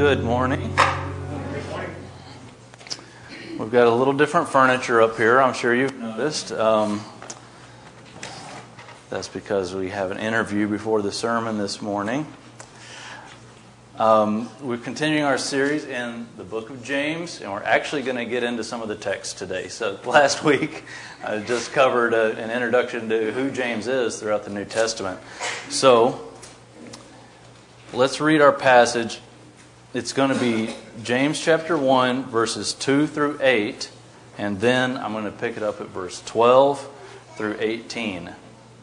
Good morning. We've got a little different furniture up here. I'm sure you've noticed. That's because we have an interview before the sermon this morning. We're continuing our series in the book of James, and we're actually going to get into some of the text today. So last week, I just covered an introduction to who James is throughout the New Testament. So let's read our passage. It's going to be James chapter 1, verses 2 through 8, and then I'm going to pick it up at verse 12 through 18.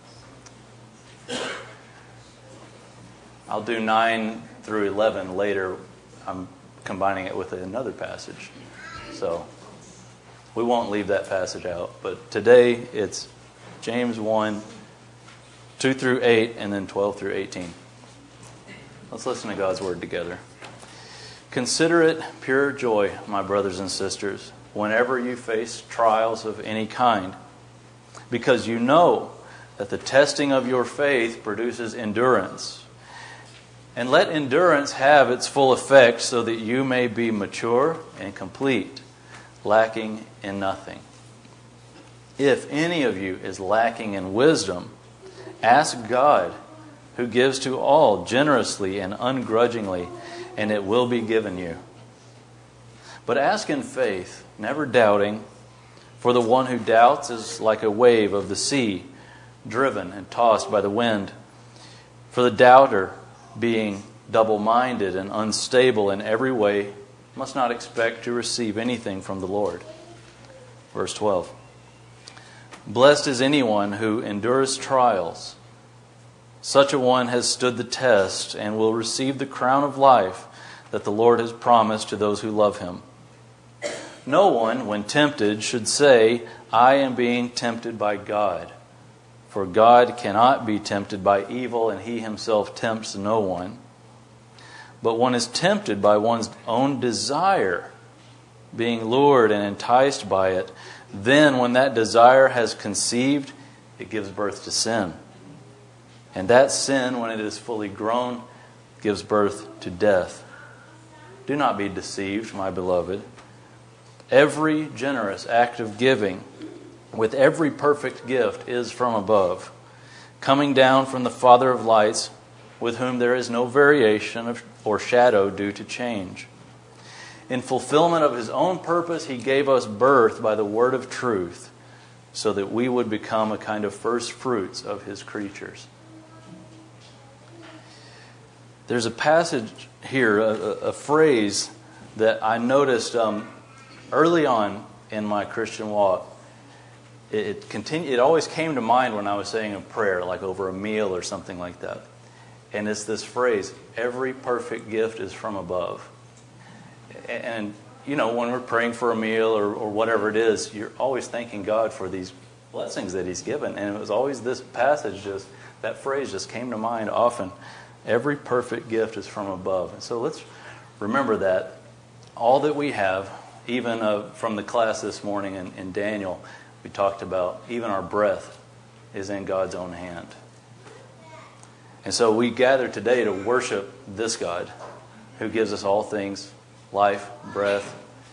I'll do 9 through 11 later. I'm combining it with another passage. So we won't leave that passage out. But today it's James 1, 2 through 8, and then 12 through 18. Let's listen to God's word together. Consider it pure joy, my brothers and sisters, whenever you face trials of any kind, because you know that the testing of your faith produces endurance. And let endurance have its full effect so that you may be mature and complete, lacking in nothing. If any of you is lacking in wisdom, ask God, who gives to all generously and ungrudgingly, and it will be given you. But ask in faith, never doubting, for the one who doubts is like a wave of the sea, driven and tossed by the wind. For the doubter, being double-minded and unstable in every way, must not expect to receive anything from the Lord. Verse 12. Blessed is anyone who endures trials. Such a one has stood the test and will receive the crown of life that the Lord has promised to those who love Him. No one, when tempted, should say, I am being tempted by God. For God cannot be tempted by evil, and He Himself tempts no one. But one is tempted by one's own desire, being lured and enticed by it. Then, when that desire has conceived, it gives birth to sin. And that sin, when it is fully grown, gives birth to death. Do not be deceived, my beloved. Every generous act of giving, with every perfect gift, is from above, coming down from the Father of lights, with whom there is no variation or shadow due to change. In fulfillment of His own purpose, He gave us birth by the word of truth, so that we would become a kind of first fruits of His creatures. There's a passage here, a phrase that I noticed early on in my Christian walk. It always came to mind when I was saying a prayer, like over a meal or something like that. And it's this phrase, every perfect gift is from above. And, you know, when we're praying for a meal or whatever it is, you're always thanking God for these blessings that He's given. And it was always this passage, that phrase just came to mind often. Every perfect gift is from above. And so let's remember that. All that we have, even from the class this morning in Daniel, we talked about even our breath is in God's own hand. And so we gather today to worship this God who gives us all things, life, breath,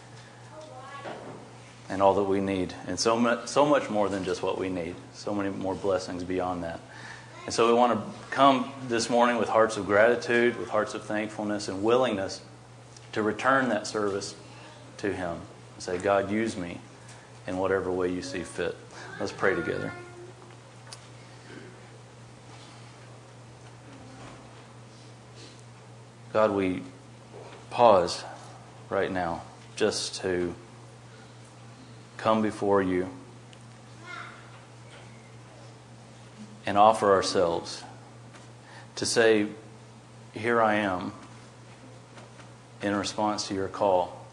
and all that we need. And so much more than just what we need. So many more blessings beyond that. And so we want to come this morning with hearts of gratitude, with hearts of thankfulness and willingness to return that service to Him. And say, God, use me in whatever way you see fit. Let's pray together. God, we pause right now just to come before you and offer ourselves to say, here I am, in response to your call.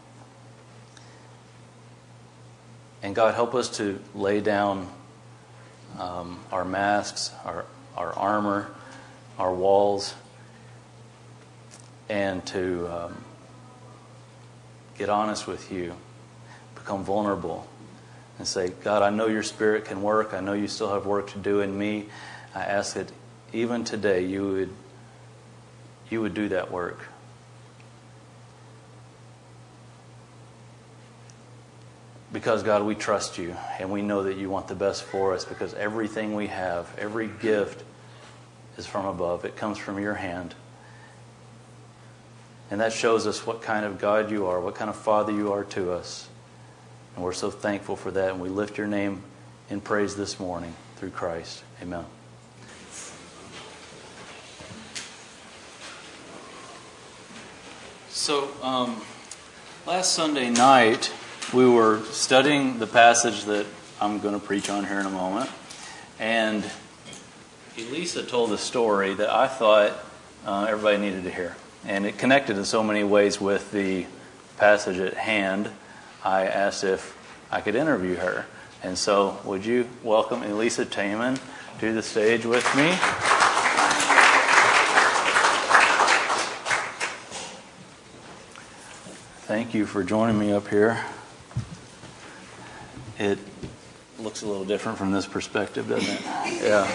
And God, help us to lay down our masks, our armor, our walls, and to get honest with you, become vulnerable, and say, God, I know your Spirit can work. I know you still have work to do in me. I ask that even today you would do that work. because, God, we trust you, and we know that you want the best for us, because everything we have, every gift is from above. It comes from your hand. And that shows us what kind of God you are, what kind of Father you are to us. And we're so thankful for that, and we lift your name in praise this morning through Christ. Amen. So, last Sunday night, we were studying the passage that I'm going to preach on here in a moment. And Elisa told a story that I thought everybody needed to hear. And it connected in so many ways with the passage at hand. I asked if I could interview her. And so, would you welcome Elisa Taman to the stage with me? Thank you for joining me up here. It looks a little different from this perspective, doesn't it? Yeah.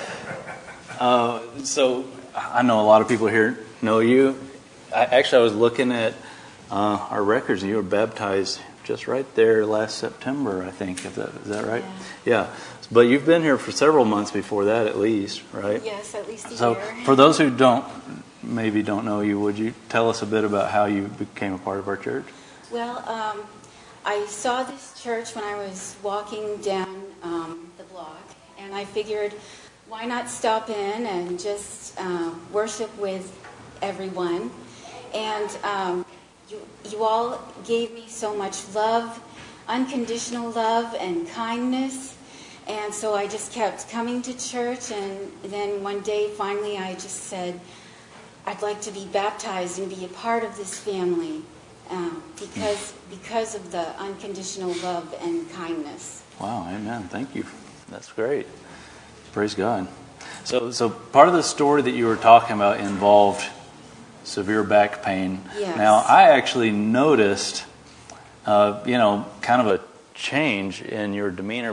So I know a lot of people here know you. I was looking at our records, and you were baptized just right there last September, I think. Is that right? Yeah. But you've been here for several months before that, at least, right? Yes, at least a year. So for those who maybe don't know you, would you tell us a bit about how you became a part of our church? Well, I saw this church when I was walking down the block, and I figured, why not stop in and just worship with everyone? And you all gave me so much love, unconditional love and kindness. And so I just kept coming to church, and then one day, finally, I just said, I'd like to be baptized and be a part of this family because of the unconditional love and kindness. Wow, amen. Thank you. That's great. Praise God. So part of the story that you were talking about involved severe back pain. Yes. Now, I actually noticed, kind of a change in your demeanor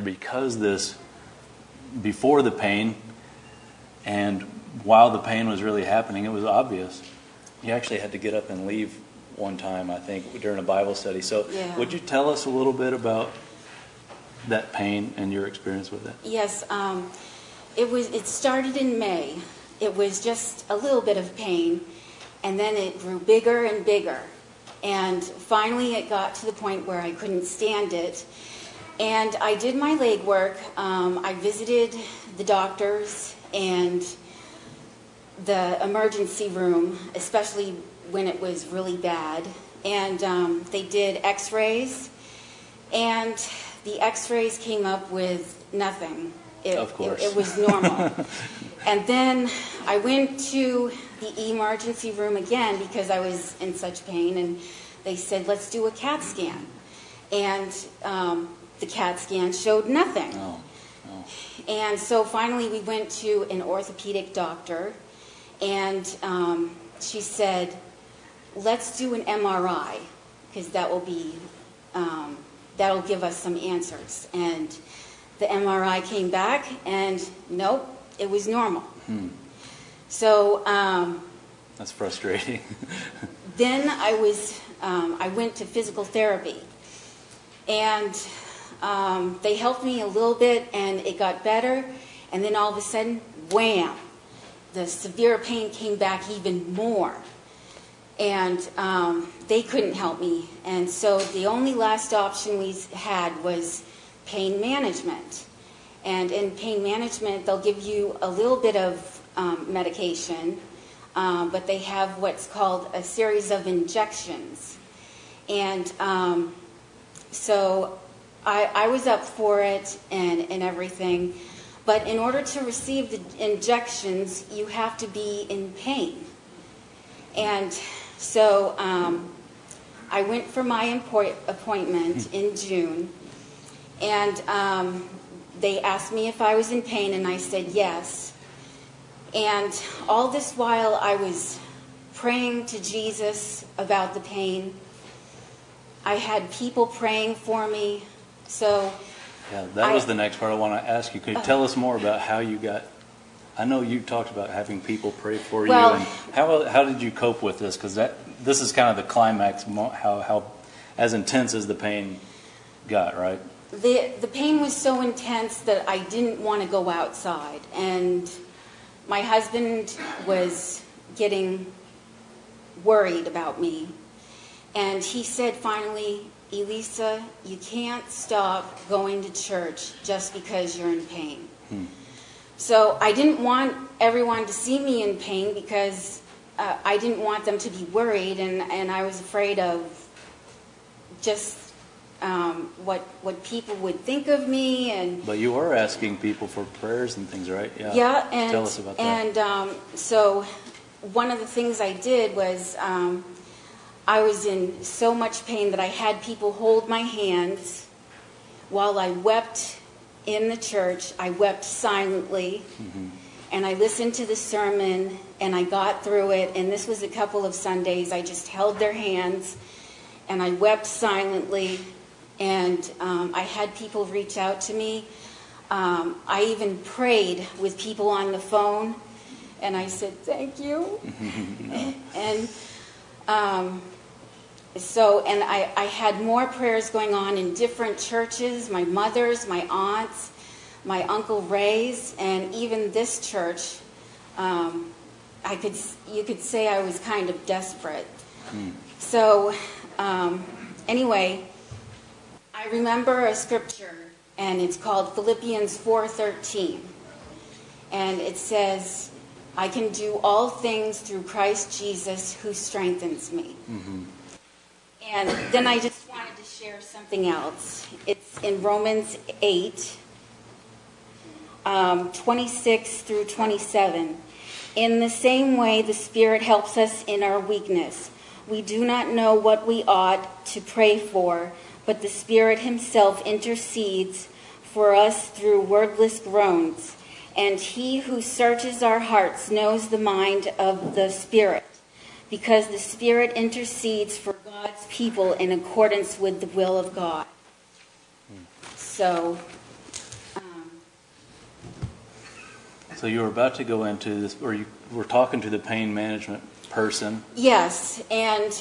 before the pain, and while the pain was really happening, it was obvious. You actually had to get up and leave one time, I think, during a Bible study. So Would you tell us a little bit about that pain and your experience with it? Yes. It started in May. It was just a little bit of pain, and then it grew bigger and bigger. And finally it got to the point where I couldn't stand it. And I did my leg work. I visited the doctors and the emergency room, especially when it was really bad. And they did x-rays, and the x-rays came up with nothing. Of course. It was normal. And then I went to the emergency room again because I was in such pain, and they said, let's do a CAT scan. And the CAT scan showed nothing. Oh. And so finally we went to an orthopedic doctor, and she said, let's do an MRI, because that will be that'll give us some answers. And the MRI came back, and nope, it was normal. So that's frustrating. then I went to physical therapy, and they helped me a little bit, and it got better. And then all of a sudden, wham, the severe pain came back even more. And they couldn't help me. And so the only last option we had was pain management. And in pain management, they'll give you a little bit of medication, but they have what's called a series of injections. And so I was up for it and everything. But in order to receive the injections, you have to be in pain. And so I went for my appointment in June, and they asked me if I was in pain, and I said yes. And all this while I was praying to Jesus about the pain. I had people praying for me. So yeah, that was the next part I want to ask you. Could you tell us more about how you got... I know you talked about having people pray for you, and how did you cope with this? Because this is kind of the climax, how as intense as the pain got, right? The pain was so intense that I didn't want to go outside. And my husband was getting worried about me. And he said finally, Elisa, you can't stop going to church just because you're in pain. So I didn't want everyone to see me in pain because I didn't want them to be worried, and I was afraid of just what people would think of me. But you were asking people for prayers and things, right? Yeah. And tell us about that. And so one of the things I did was I was in so much pain that I had people hold my hands while I wept in the church. I wept silently, and I listened to the sermon, and I got through it. And this was a couple of Sundays. I just held their hands, and I wept silently. And I had people reach out to me. I even prayed with people on the phone, and I said, thank you. And and I had more prayers going on in different churches, my mother's, my aunt's, my Uncle Ray's, and even this church. You could say I was kind of desperate. So anyway, I remember a scripture, and it's called Philippians 4:13. And it says, I can do all things through Christ Jesus who strengthens me. And then I just wanted to share something else. It's in Romans 8, 26 through 27. In the same way, the Spirit helps us in our weakness. We do not know what we ought to pray for, but the Spirit himself intercedes for us through wordless groans. And he who searches our hearts knows the mind of the Spirit, because the Spirit intercedes for God's people in accordance with the will of God. So you were about to go into this, or you were talking to the pain management person. Yes, and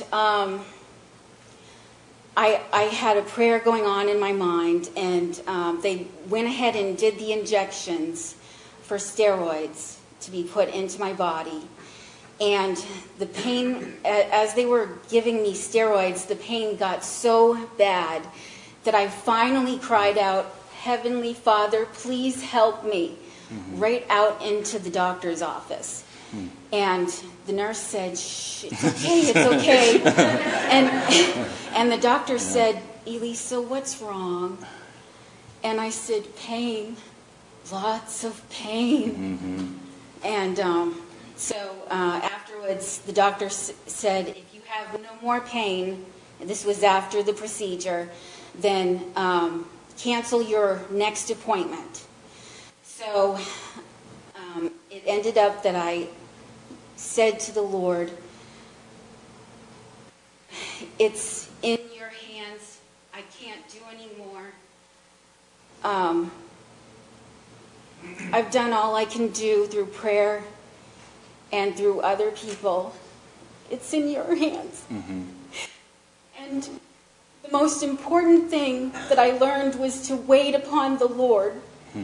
I had a prayer going on in my mind, and they went ahead and did the injections for steroids to be put into my body. And the pain, as they were giving me steroids, the pain got so bad that I finally cried out, Heavenly Father, please help me, right out into the doctor's office. And the nurse said, shh, it's okay, it's okay. And the doctor said, Elisa, what's wrong? And I said, pain, lots of pain. And so afterwards, the doctor said, if you have no more pain, and this was after the procedure, then cancel your next appointment. So it ended up that I said to the Lord, it's in your hands. I can't do anymore. I've done all I can do through prayer and through other people. It's in your hands. And the most important thing that I learned was to wait upon the Lord.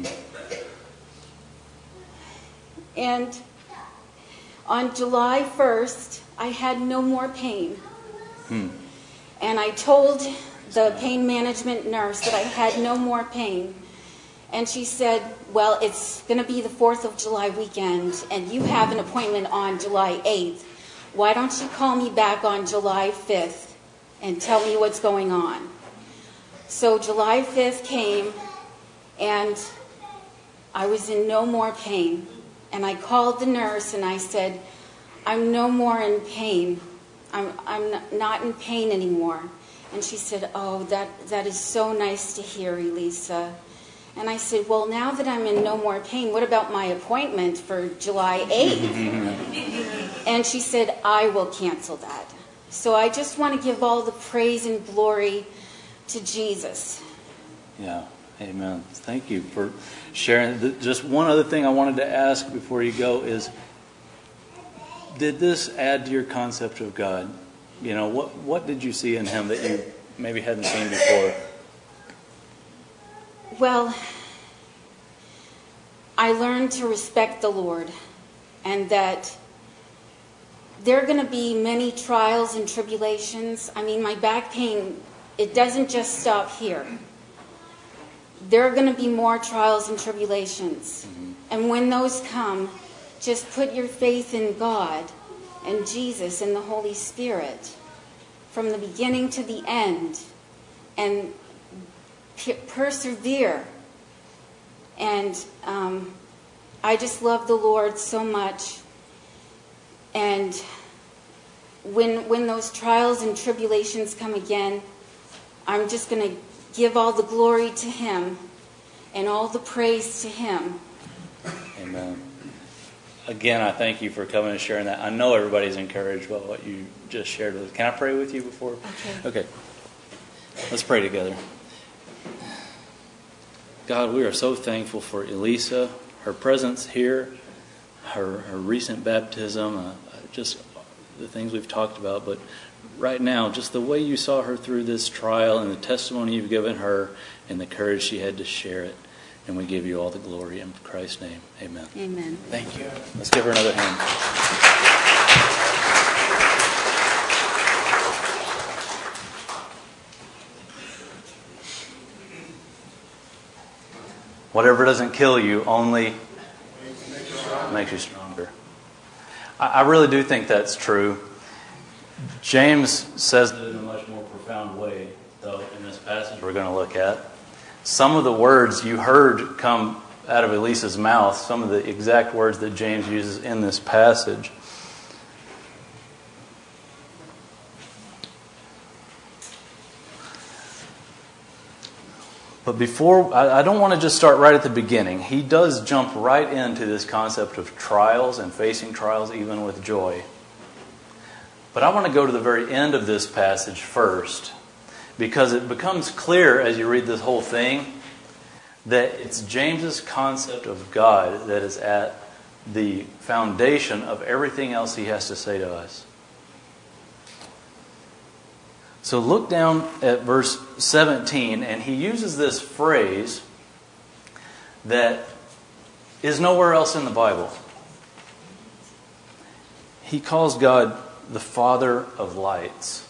And on July 1st, I had no more pain. And I told the pain management nurse that I had no more pain. And she said, well, it's going to be the 4th of July weekend, and you have an appointment on July 8th. Why don't you call me back on July 5th and tell me what's going on? So July 5th came, and I was in no more pain. And I called the nurse, and I said, I'm no more in pain. I'm not in pain anymore. And she said, oh, that is so nice to hear, Elisa. And I said, well, now that I'm in no more pain, what about my appointment for July 8th? And she said, I will cancel that. So I just want to give all the praise and glory to Jesus. Yeah, amen. Thank you for sharing. Just one other thing I wanted to ask before you go is, did this add to your concept of God? You know, what did you see in him that you maybe hadn't seen before? Well, I learned to respect the Lord, and that there are going to be many trials and tribulations. I mean, my back pain, it doesn't just stop here. There are going to be more trials and tribulations. And when those come, just put your faith in God and Jesus and the Holy Spirit from the beginning to the end, and persevere. And I just love the Lord so much. And when those trials and tribulations come again, I'm just going to give all the glory to Him and all the praise to Him. Amen. Again, I thank you for coming and sharing that. I know everybody's encouraged by what you just shared with us. Can I pray with you before? Okay. Let's pray together. God, we are so thankful for Elisa, her presence here, her recent baptism, just the things we've talked about. But right now, just the way you saw her through this trial and the testimony you've given her and the courage she had to share it. And we give you all the glory in Christ's name. Amen. Amen. Thank you. Let's give her another hand. Whatever doesn't kill you only makes you stronger. I really do think that's true. James says it in a much more profound way, though, in this passage we're going to look at. Some of the words you heard come out of Elisa's mouth, some of the exact words that James uses in this passage. But before, I don't want to just start right at the beginning. He does jump right into this concept of trials and facing trials even with joy. But I want to go to the very end of this passage first, because it becomes clear as you read this whole thing that it's James's concept of God that is at the foundation of everything else he has to say to us. So look down at verse 17, and he uses this phrase that is nowhere else in the Bible. He calls God the Father of lights.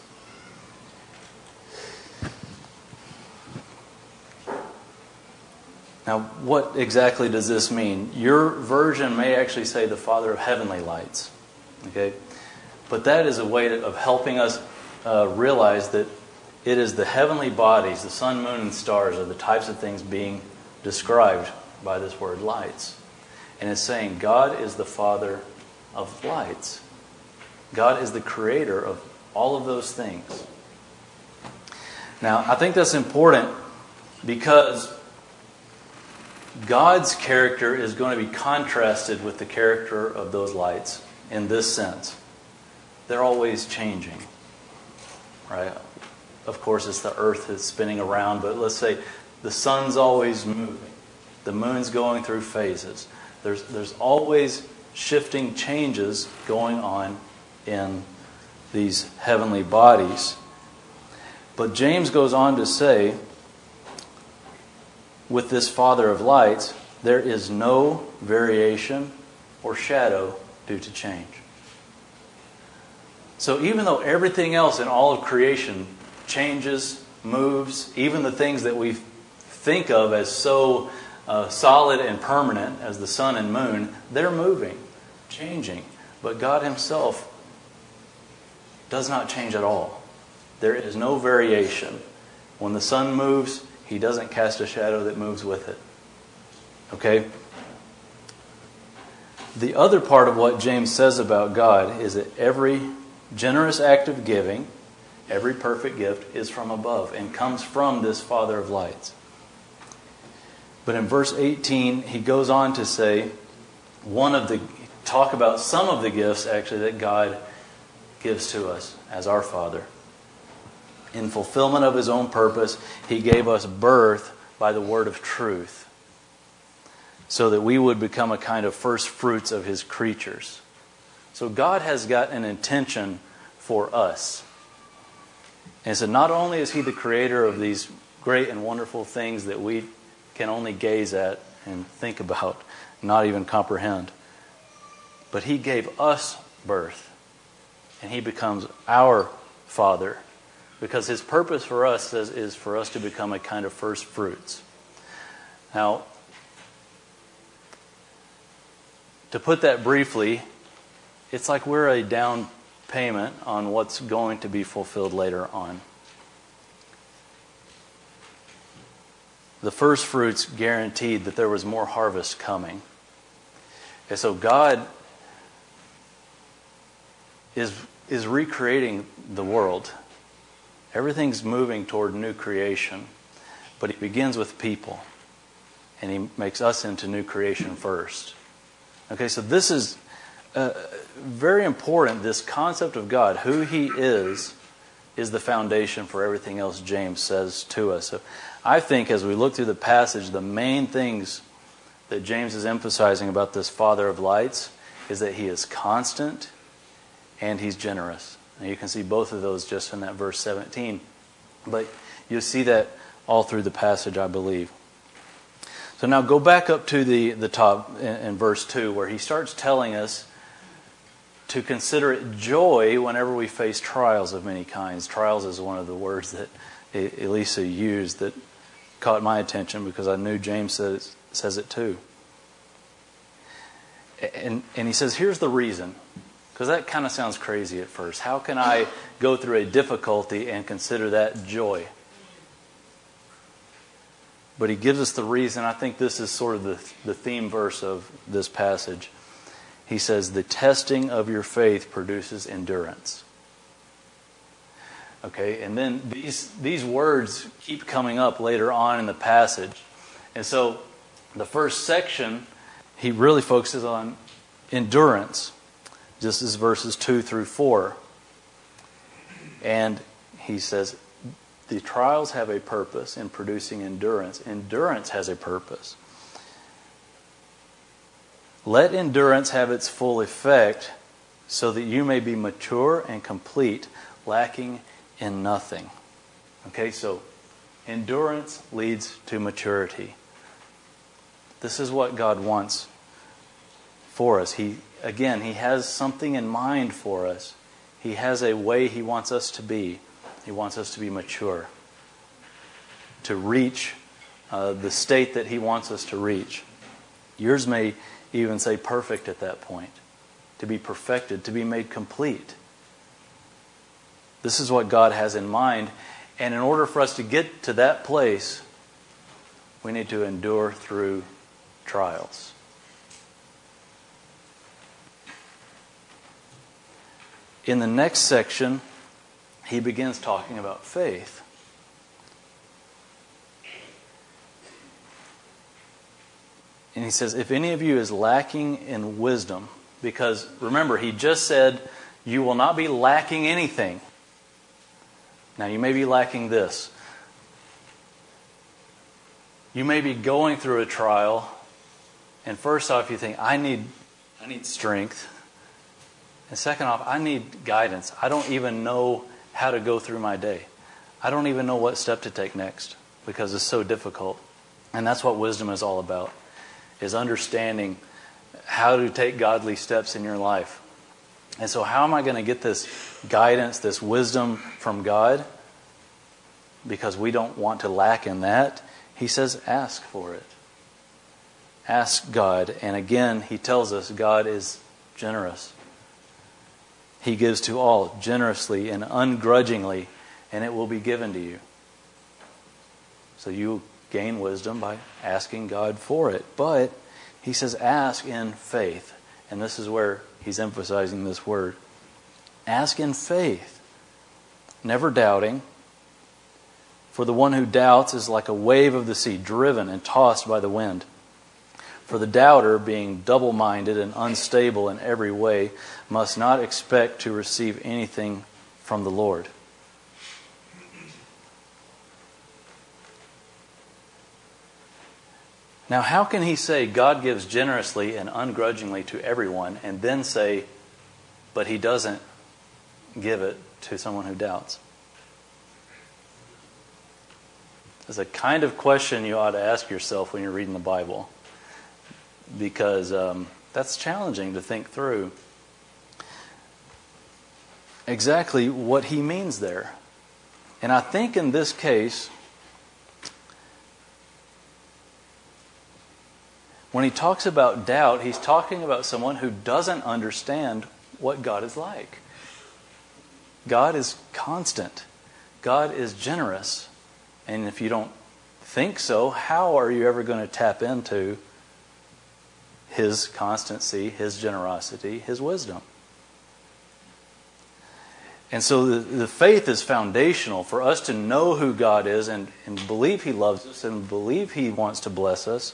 Now, what exactly does this mean? Your version may actually say the Father of heavenly lights. Okay? But that is a way of helping us realize that it is the heavenly bodies, the sun, moon, and stars are the types of things being described by this word lights. And it's saying God is the Father of lights. God is the creator of all of those things. Now, I think that's important because God's character is going to be contrasted with the character of those lights in this sense. They're always changing, right? Of course, it's the earth that's spinning around, but let's say the sun's always moving. The moon's going through phases. There's always shifting changes going on in these heavenly bodies. But James goes on to say, with this Father of lights, there is no variation or shadow due to change. So even though everything else in all of creation changes, moves, even the things that we think of as so solid and permanent as the sun and moon, they're moving, changing. But God Himself does not change at all. There is no variation. When the sun moves, He doesn't cast a shadow that moves with it. Okay? The other part of what James says about God is that every generous act of giving, every perfect gift is from above and comes from this Father of lights. But in verse 18, he goes on to say, talk about some of the gifts actually that God gives to us as our Father. In fulfillment of His own purpose, He gave us birth by the word of truth, so that we would become a kind of first fruits of His creatures. So God has got an intention for us. And so not only is He the creator of these great and wonderful things that we can only gaze at and think about, not even comprehend. But he gave us birth, and he becomes our Father, because his purpose for us is for us to become a kind of first fruits. Now, to put that briefly, it's like we're a down payment on what's going to be fulfilled later on. The first fruits guaranteed that there was more harvest coming. And so God is recreating the world. Everything's moving toward new creation, but he begins with people, and he makes us into new creation first. Okay, so this is very important. This concept of God, who he is the foundation for everything else James says to us. So I think as we look through the passage, the main things that James is emphasizing about this Father of lights is that he is constant and he's generous. And you can see both of those just in that verse 17. But you'll see that all through the passage, I believe. So now go back up to the top in verse 2, where he starts telling us to consider it joy whenever we face trials of many kinds. Trials is one of the words that Elisa used that caught my attention, because I knew James says it too. And he says, here's the reason. Because that kind of sounds crazy at first. How can I go through a difficulty and consider that joy? But he gives us the reason. I think this is sort of the theme verse of this passage. He says, the testing of your faith produces endurance. Okay, and then these words keep coming up later on in the passage. And so the first section, he really focuses on endurance. This is verses 2 through 4. And he says, the trials have a purpose in producing endurance. Endurance has a purpose. Let endurance have its full effect, so that you may be mature and complete, lacking in nothing. Okay, so endurance leads to maturity. This is what God wants for us. He has something in mind for us. He has a way he wants us to be. He wants us to be mature, to reach the state that he wants us to reach. Yours may even say perfect at that point. To be perfected, to be made complete. This is what God has in mind. And in order for us to get to that place, we need to endure through trials. In the next section, he begins talking about faith. And he says, if any of you is lacking in wisdom, because remember, he just said, you will not be lacking anything. Now, you may be lacking this. You may be going through a trial, and first off, you think, I need strength. And second off, I need guidance. I don't even know how to go through my day. I don't even know what step to take next, because it's so difficult. And that's what wisdom is all about, is understanding how to take godly steps in your life. And so how am I going to get this guidance, this wisdom from God? Because we don't want to lack in that. He says, ask for it. Ask God. And again, he tells us God is generous. He gives to all generously and ungrudgingly, and it will be given to you. So you gain wisdom by asking God for it. But he says, ask in faith. And this is where he's emphasizing this word. Ask in faith, never doubting. For the one who doubts is like a wave of the sea, driven and tossed by the wind. For the doubter, being double-minded and unstable in every way, must not expect to receive anything from the Lord. Now, how can he say God gives generously and ungrudgingly to everyone, and then say, but he doesn't give it to someone who doubts? is a kind of question you ought to ask yourself when you're reading the Bible, because that's challenging to think through exactly what he means there. And I think in this case, when he talks about doubt, he's talking about someone who doesn't understand what God is like. God is constant. God is generous. And if you don't think so, how are you ever going to tap into His constancy, His generosity, His wisdom? And so the faith is foundational for us to know who God is and believe He loves us and believe He wants to bless us.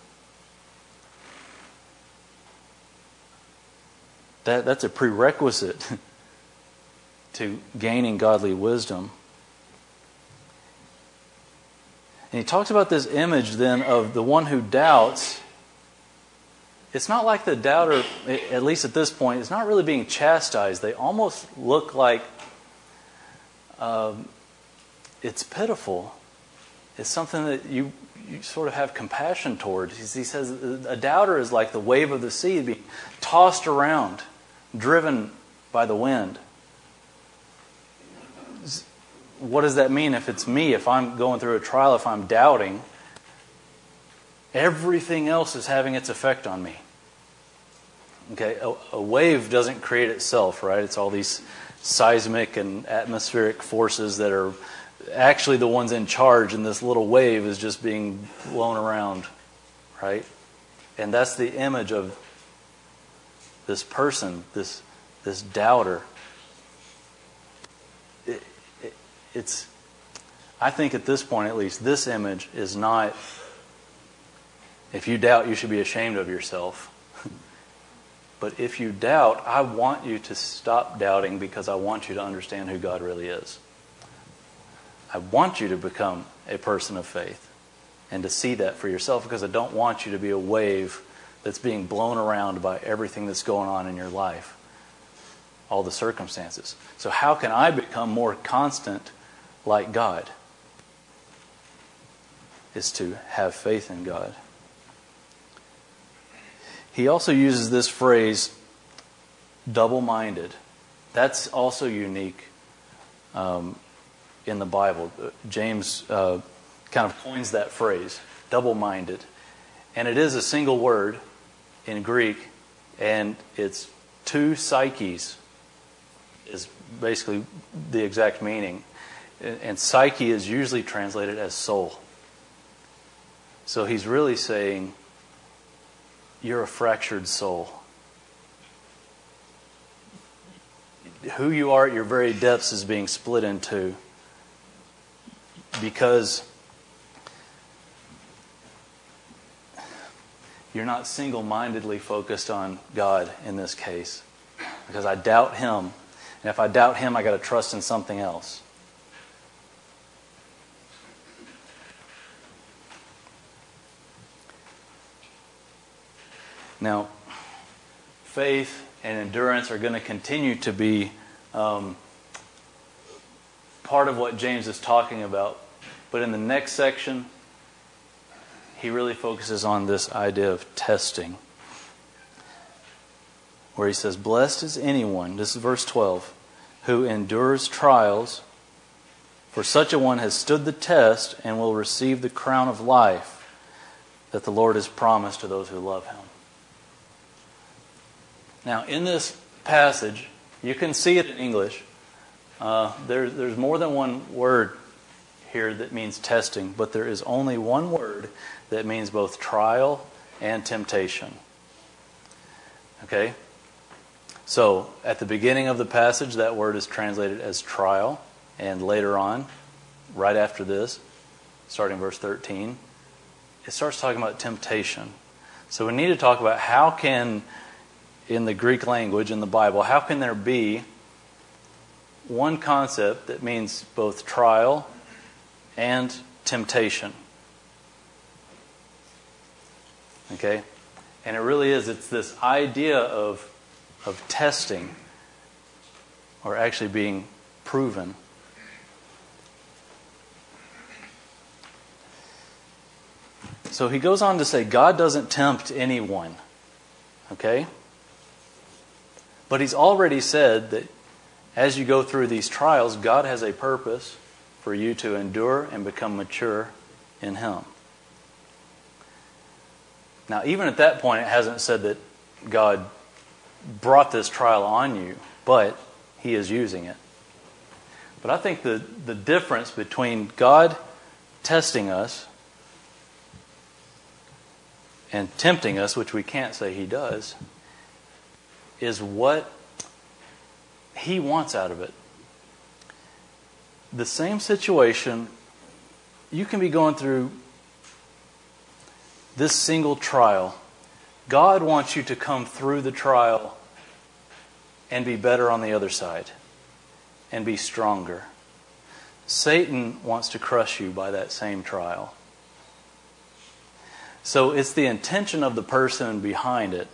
That's a prerequisite to gaining godly wisdom. And he talks about this image then of the one who doubts. It's not like the doubter, at least at this point, is not really being chastised. They almost look like it's pitiful. It's something that you sort of have compassion towards. He says a doubter is like the wave of the sea being tossed around, driven by the wind. What does that mean if it's me? If I'm going through a trial, if I'm doubting, everything else is having its effect on me. Okay, a wave doesn't create itself, right? It's all these seismic and atmospheric forces that are actually the ones in charge, and this little wave is just being blown around, right? And that's the image of this person, this doubter. It's, I think at this point at least, this image is not, if you doubt, you should be ashamed of yourself. But if you doubt, I want you to stop doubting because I want you to understand who God really is. I want you to become a person of faith and to see that for yourself, because I don't want you to be a wave that's being blown around by everything that's going on in your life, all the circumstances. So how can I become more constant like God? Is to have faith in God. He also uses this phrase, double-minded. That's also unique in the Bible. James kind of coins that phrase, double-minded. And it is a single word in Greek, and it's two psyches is basically the exact meaning. And psyche is usually translated as soul. So he's really saying, you're a fractured soul. Who you are at your very depths is being split in two. Because you're not single-mindedly focused on God in this case. Because I doubt Him. And if I doubt Him, I got to trust in something else. Now, faith and endurance are going to continue to be part of what James is talking about. But in the next section, he really focuses on this idea of testing. Where he says, blessed is anyone, this is verse 12, who endures trials, for such a one has stood the test and will receive the crown of life that the Lord has promised to those who love Him. Now, in this passage, you can see it in English. There's more than one word here that means testing, but there is only one word that means both trial and temptation. Okay? So, at the beginning of the passage, that word is translated as trial, and later on, right after this, starting verse 13, it starts talking about temptation. So we need to talk about how can, in the Greek language, in the Bible, how can there be one concept that means both trial and temptation? Okay? And it really is, it's this idea of testing, or actually being proven. So he goes on to say, God doesn't tempt anyone. Okay? But he's already said that as you go through these trials, God has a purpose for you to endure and become mature in Him. Now, even at that point, it hasn't said that God brought this trial on you, but He is using it. But I think the difference between God testing us and tempting us, which we can't say He does, is what He wants out of it. The same situation, you can be going through this single trial. God wants you to come through the trial and be better on the other side and be stronger. Satan wants to crush you by that same trial. So it's the intention of the person behind it.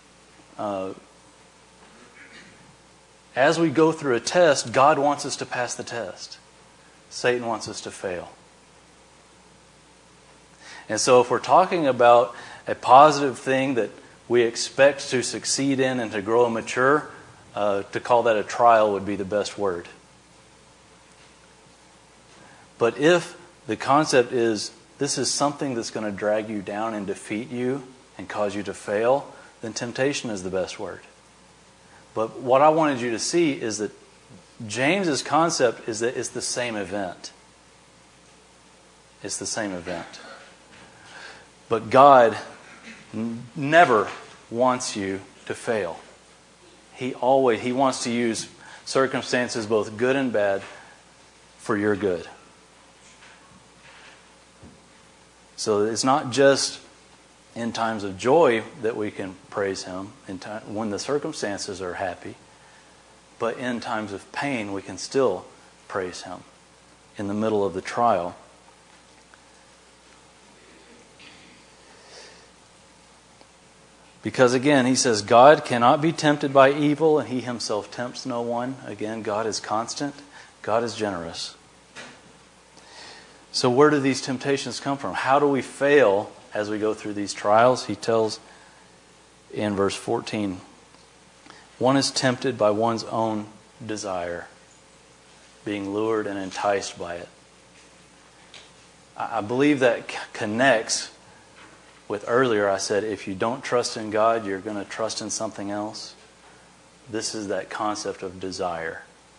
As we go through a test, God wants us to pass the test. Satan wants us to fail. And so if we're talking about a positive thing that we expect to succeed in and to grow and mature, to call that a trial would be the best word. But if the concept is this is something that's going to drag you down and defeat you and cause you to fail, then temptation is the best word. But what I wanted you to see is that James's concept is that it's the same event. It's the same event. But God never wants you to fail. He wants to use circumstances, both good and bad, for your good. So it's not just in times of joy that we can praise Him, when the circumstances are happy, but in times of pain we can still praise Him in the middle of the trial. Because again, he says, God cannot be tempted by evil, and He Himself tempts no one. Again, God is constant. God is generous. So where do these temptations come from? How do we fail as we go through these trials? He tells in verse 14, one is tempted by one's own desire, being lured and enticed by it. I believe that connects with earlier I said, if you don't trust in God, you're going to trust in something else. This is that concept of desire.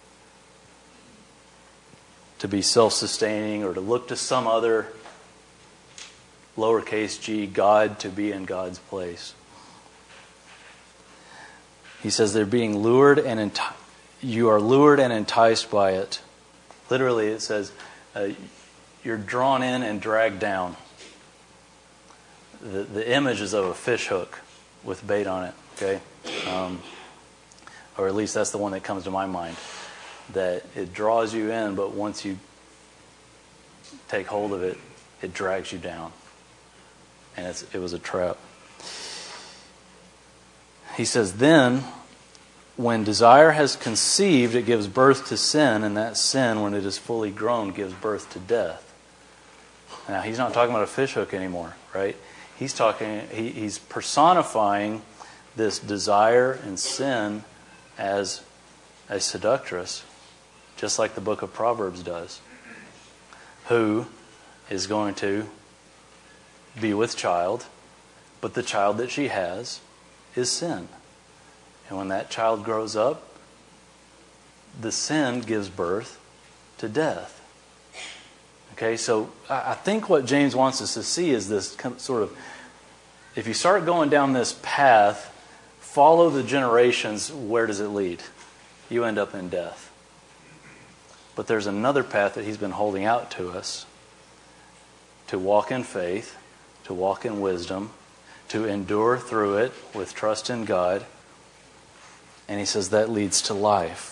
To be self-sustaining or to look to some other lowercase g God to be in God's place. He says they're being lured and you are lured and enticed by it. Literally it says you're drawn in and dragged down. The image is of a fish hook with bait on it, okay? Or at least that's the one that comes to my mind. That it draws you in, but once you take hold of it, it drags you down. And it was a trap. He says, then, when desire has conceived, it gives birth to sin, and that sin, when it is fully grown, gives birth to death. Now, he's not talking about a fish hook anymore, right? He's personifying this desire and sin as a seductress, just like the book of Proverbs does, who is going to be with child, but the child that she has is sin. And when that child grows up, the sin gives birth to death. Okay, so I think what James wants us to see is this sort of, if you start going down this path, follow the generations, where does it lead? You end up in death. But there's another path that he's been holding out to us, to walk in faith, to walk in wisdom, to endure through it with trust in God. And he says that leads to life.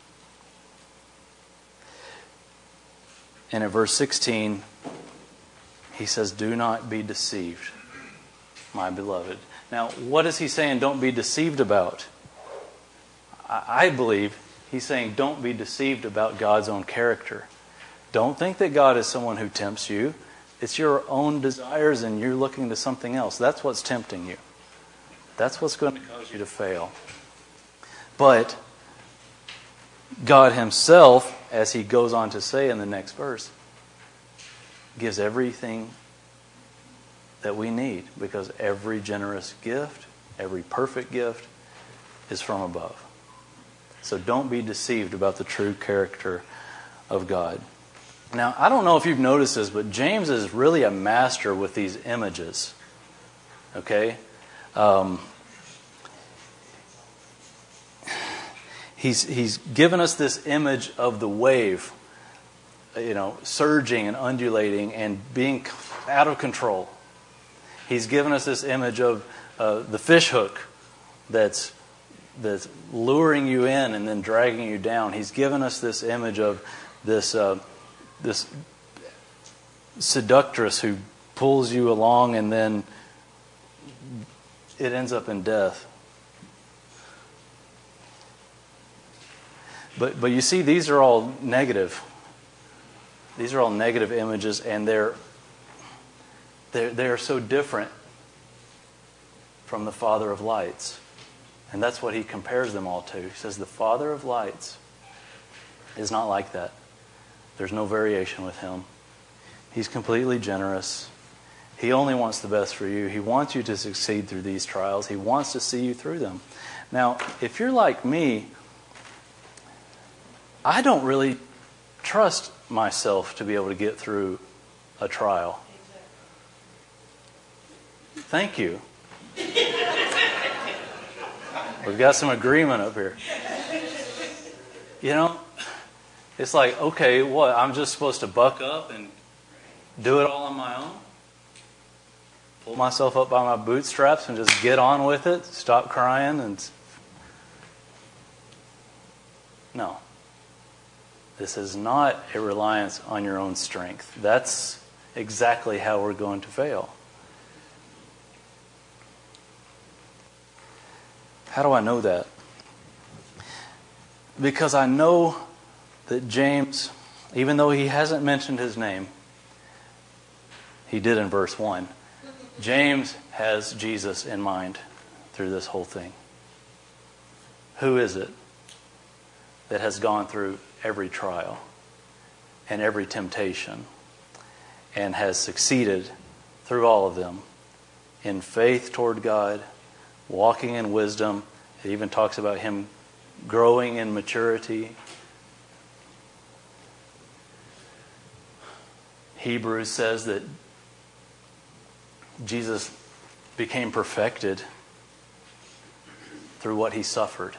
And in verse 16, he says, do not be deceived, my beloved. Now, what is he saying don't be deceived about? I believe he's saying don't be deceived about God's own character. Don't think that God is someone who tempts you. It's your own desires and you're looking to something else. That's what's tempting you. That's what's going to cause you to fail. But God himself, as he goes on to say in the next verse, gives everything that we need, because every generous gift, every perfect gift is from above. So don't be deceived about the true character of God. Now, I don't know if you've noticed this, but James is really a master with these images. Okay? He's given us this image of the wave, surging and undulating and being out of control. He's given us this image of the fish hook that's luring you in and then dragging you down. He's given us this image of this seductress who pulls you along and then it ends up in death. But you see, these are all negative. These are all negative images, and they're so different from the Father of lights. And that's what he compares them all to. He says the Father of lights is not like that. There's no variation with him. He's completely generous. He only wants the best for you. He wants you to succeed through these trials. He wants to see you through them. Now, if you're like me, I don't really trust myself to be able to get through a trial. Thank you. We've got some agreement up here. It's like, okay, what? I'm just supposed to buck up and do it all on my own? Pull myself up by my bootstraps and just get on with it? Stop crying and... No. This is not a reliance on your own strength. That's exactly how we're going to fail. How do I know that? Because I know that James, even though he hasn't mentioned his name, he did in verse 1. James has Jesus in mind through this whole thing. Who is it that has gone through every trial and every temptation and has succeeded through all of them in faith toward God, walking in wisdom? It even talks about him growing in maturity. Hebrews says that Jesus became perfected through what he suffered.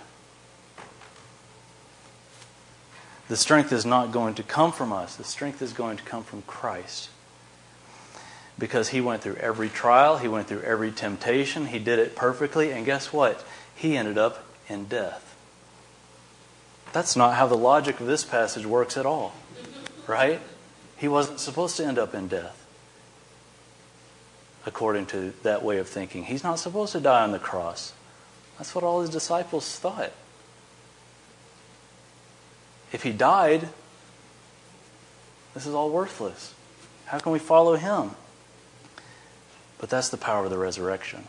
The strength is not going to come from us. The strength is going to come from Christ. Because he went through every trial. He went through every temptation. He did it perfectly. And guess what? He ended up in death. That's not how the logic of this passage works at all. Right? He wasn't supposed to end up in death. According to that way of thinking. He's not supposed to die on the cross. That's what all his disciples thought. If he died, this is all worthless. How can we follow him? But that's the power of the resurrection.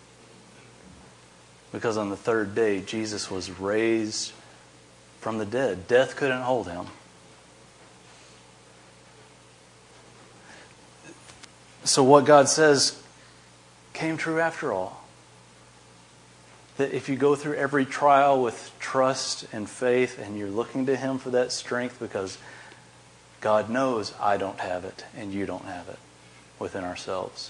Because on the third day, Jesus was raised from the dead. Death couldn't hold him. So what God says came true after all. That if you go through every trial with trust and faith and you're looking to him for that strength, because God knows I don't have it and you don't have it within ourselves.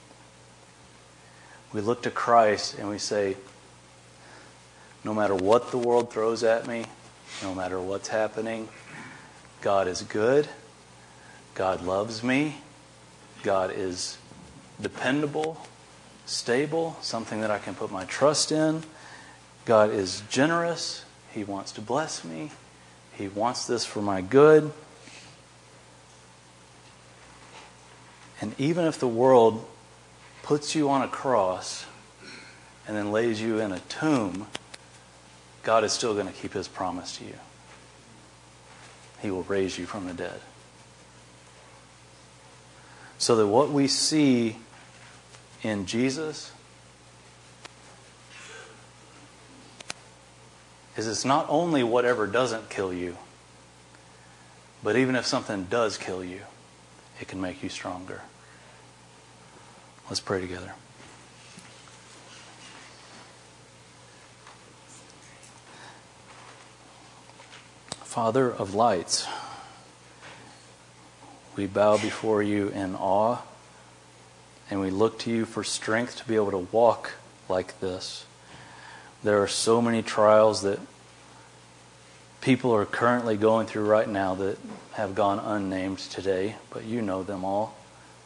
We look to Christ and we say, no matter what the world throws at me, no matter what's happening, God is good. God loves me. God is dependable, stable, something that I can put my trust in. God is generous. He wants to bless me. He wants this for my good. And even if the world puts you on a cross and then lays you in a tomb, God is still going to keep his promise to you. He will raise you from the dead. So that what we see in Jesus is it's not only whatever doesn't kill you, but even if something does kill you, it can make you stronger. Let's pray together. Father of lights, we bow before you in awe, and we look to you for strength to be able to walk like this. There are so many trials that people are currently going through right now that have gone unnamed today, but you know them all.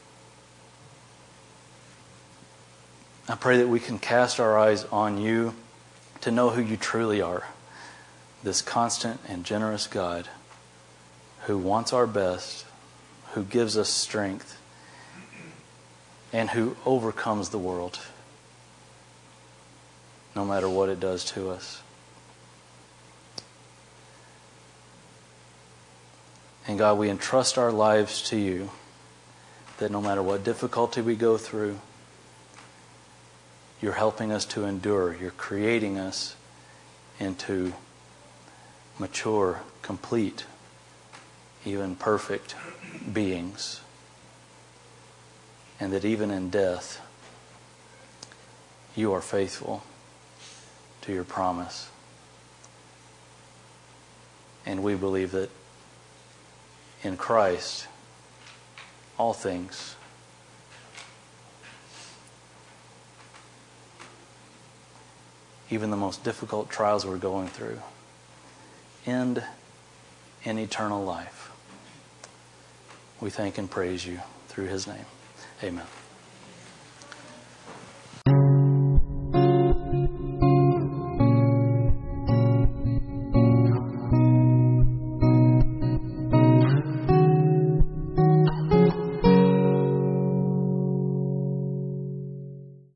I pray that we can cast our eyes on you to know who you truly are, this constant and generous God who wants our best, who gives us strength, and who overcomes the world, no matter what it does to us. And God, we entrust our lives to you, that no matter what difficulty we go through, you're helping us to endure. You're creating us into mature, complete, even perfect beings. And that even in death, you are faithful to your promise. And we believe that in Christ, all things even the most difficult trials we're going through end in eternal life. We thank and praise you through his name. Amen.